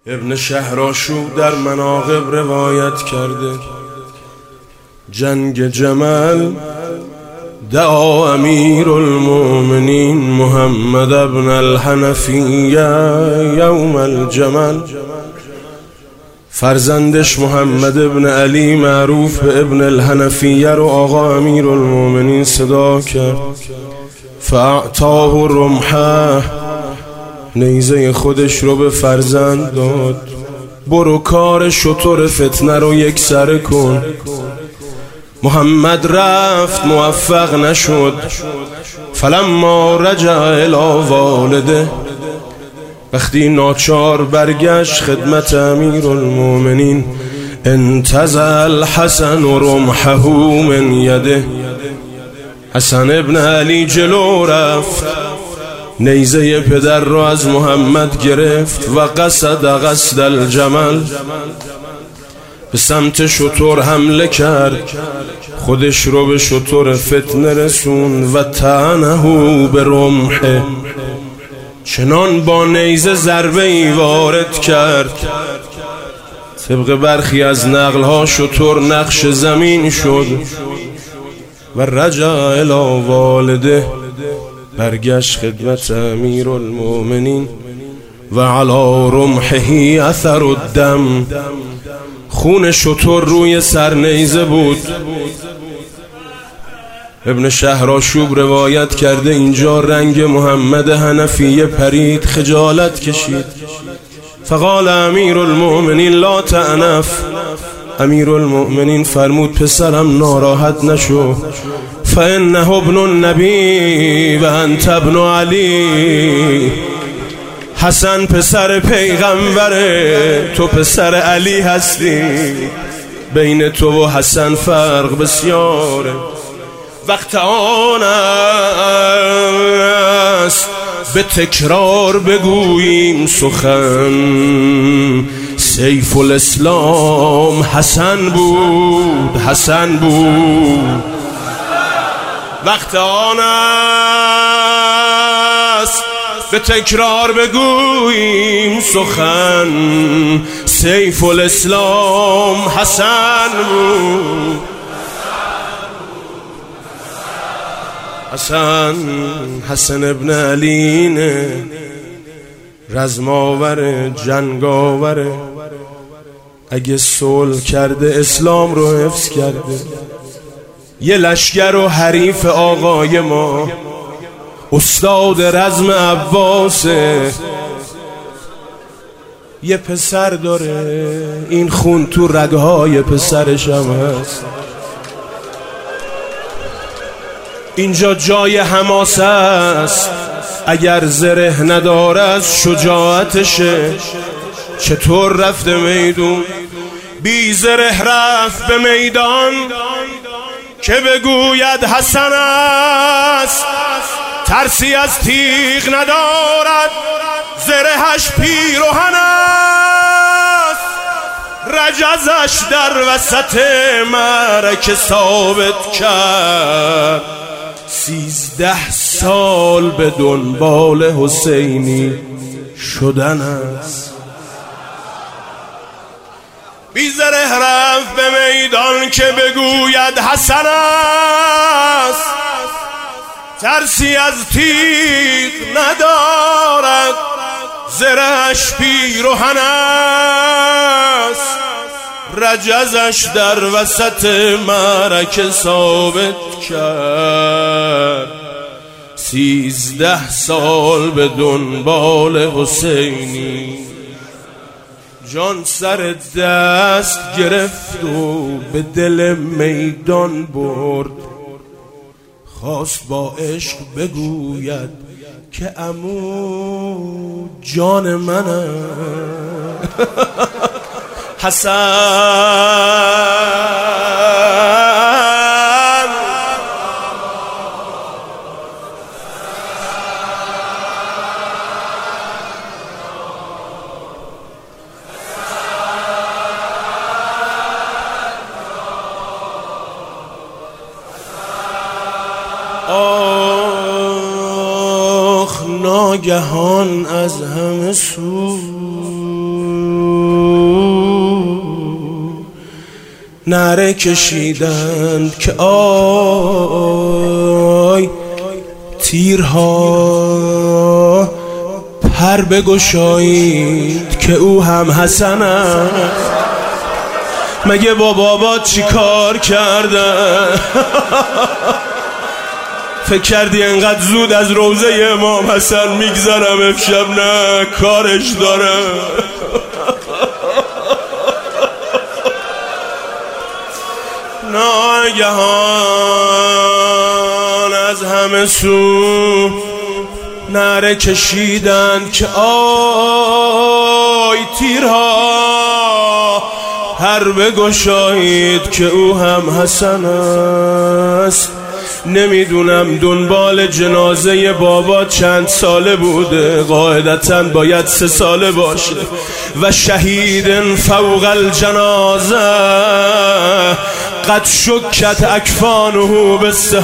ابن شهرآشوب در مناقب روایت کرده جنگ جمل دعا امیر المؤمنین محمد ابن الحنفیه یوم الجمل. فرزندش محمد ابن علی معروف به ابن الحنفیه رو آقا امیر المؤمنین صدا کرد. فاعطاه رمحه، نیزه خودش رو به فرزند داد. برو کار شتر فتنه رو یک سره کن. محمد رفت موفق نشد. فلما رجع الی والده، وقتی ناچار برگشت خدمت امیر المؤمنین، انتزع الحسن رمحه من یده. حسن ابن علی جلو رفت، نیزه پدر رو از محمد گرفت و قصد الجمل، به سمت شتر حمله کرد. خودش رو به شتر فتنه رسون و طعنه به رمحه، چنان با نیزه ضربه ای وارد کرد طبق برخی از نقلها شتر نقش زمین شد و رجع الی والده، برگشت خدمت امیر المؤمنین و علی رمحه اثر الدم، خون شتر روی سر نیزه بود. ابن شهرآشوب روایت کرده اینجا رنگ محمد حنفیه پرید، خجالت کشید. فقال امیر المؤمنین لا تعنف، امیر المؤمنین فرمود پسرم ناراحت نشو، فانه ابن النبی و انت ابن علی، حسن پسر پیغمبره، تو پسر علی هستی، بین تو و حسن فرق بسیاره. وقت آن است به تکرار بگوییم سخن، سیف الاسلام حسن بود، حسن بود. وقت آن است به تکرار بگوییم سخن، سیف الاسلام حسن بود، حسن ابن علینه، رزماور جنگاوره. اگه صلح کرده اسلام رو حفظ کرده. یه لشگر و حریف آقای ما، استاد رزم عباسه. یه پسر داره، این خون تو رگهای پسرش هم هست. اینجا جای حماسه است، اگر زره نداره از شجاعتشه. چطور رفته میدون بی زره رفت به میدان، که بگوید حسن است ترسی از تیغ ندارد، زرهش پیرهن است رجزش در وسط معرکه ثابت کرد. 13 سال به دنبال حسینی شدن است. بی زره رفت به میدان، که بگوید حسن است ترسی از تیغ ندارد، زرهش پیرهن است رجزش در وسط معرکه ثابت کرد. 13 سال به دنبال حسینی، جان سر دست گرفت و به دل میدان برد. خواست با عشق بگوید که عمو جان منه حسن. آخ ناگهان از همه سو نعره کشیدند که آی تیرها پر بگشایید که او هم حسن است. مگه با بابا چی کار کرده؟ فکر کردی انقدر زود از روزه امام حسن میگذرم امشب؟ نه، کارش داره. ناگهان از همه سو نعره کشیدند که آی تیرها هر بگشایید که او هم حسن است. نمیدونم دنبال جنازه بابا چند ساله بوده، قاعدتاً باید 3 ساله باشه. و شهید فوق الجنازه قد شکت اکفانه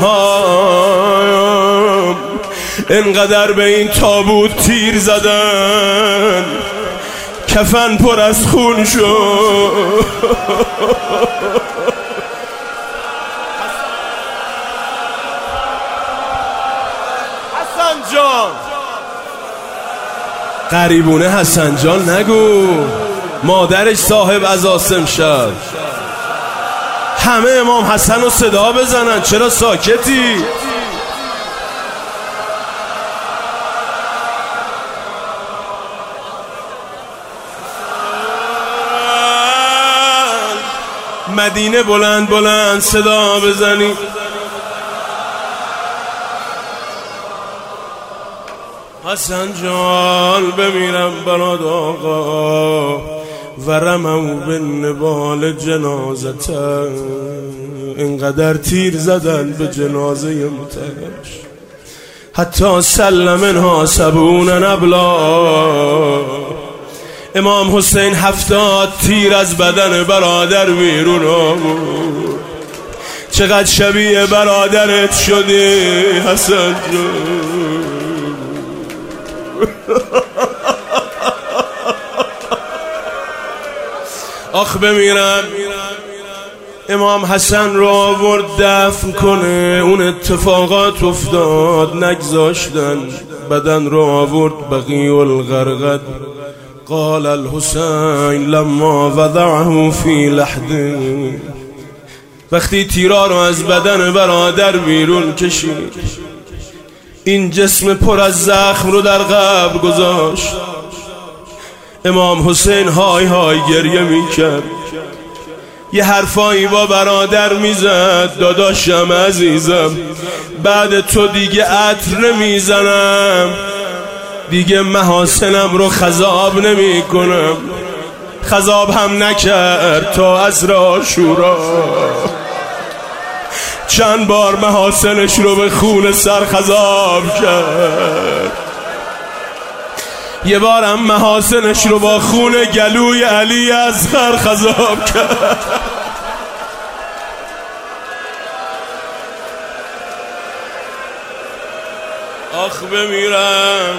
بالسهام. انقدر به این تابوت تیر زدن کفن پر از خون شد. حسن جان، غریبونه حسن جان نگو، مادرش صاحب عزاسم شد. همه امام حسن رو صدا بزنن، چرا ساکتی؟ مدینه بلند بلند صدا بزنی. حسن جان بمیرم برات آقا و رمو به نبال جنازته. اینقدر تیر زدن به جنازه متعش حتی سلمنها 70 نبلا. امام حسین 70 تیر از بدن برادر بیرون آورد. چقدر شبیه برادرت شدی حسن جان. آخ بمیرم. امام حسن رو آورد دفن کنه، اون اتفاقات افتاد، نگذاشتن. بدن رو آورد بقیع الغرقد. قال الحسین لما وضعه فی لحد. وقتی تیرا رو از بدن برادر بیرون کشید، این جسم پر از زخم رو در قبر گذاشت. امام حسین های های گریه میکرد، یه حرفایی با برادر میزد. داداشم عزیزم، بعد تو دیگه عطر نمیزنم، دیگه محاسنم رو خضاب نمی کنم. خضاب هم نکرد تا عصر عاشورا. چند بار محاسنش رو به خون سر خضاب کرد. یه بارم محاسنش رو با خون گلوی علی اصغر خضاب کرد. آخ بمیرم.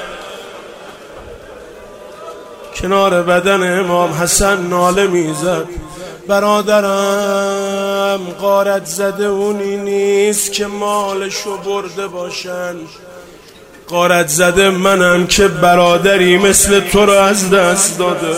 کنار بدن امام حسن ناله میزد. برادرم غارت زده اونی نیست که مالشو برده باشن، غارت زده منم که برادری مثل تو رو از دست داده.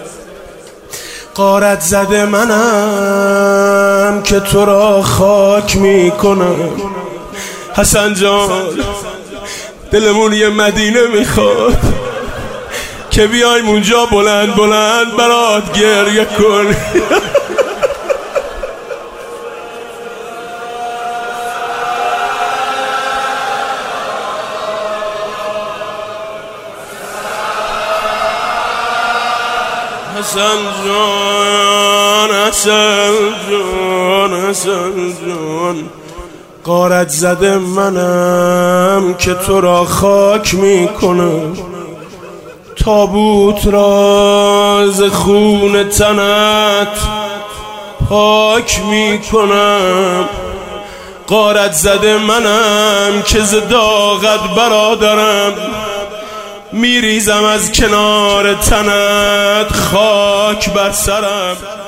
غارت زده منم که تو را خاک میکنم. حسن جان، دلمون یه مدینه میخواد که بیایم اونجا بلند بلند برات گریه کن. حسن جان، حسن جان، حسن جان، غارت زده منم که تو را خاک میکنم. تابوت را ز خون تنت پاک میکنم. غارت زده منم که ز داغت برادرم، میریزم از کنار تنت خاک بر سرم.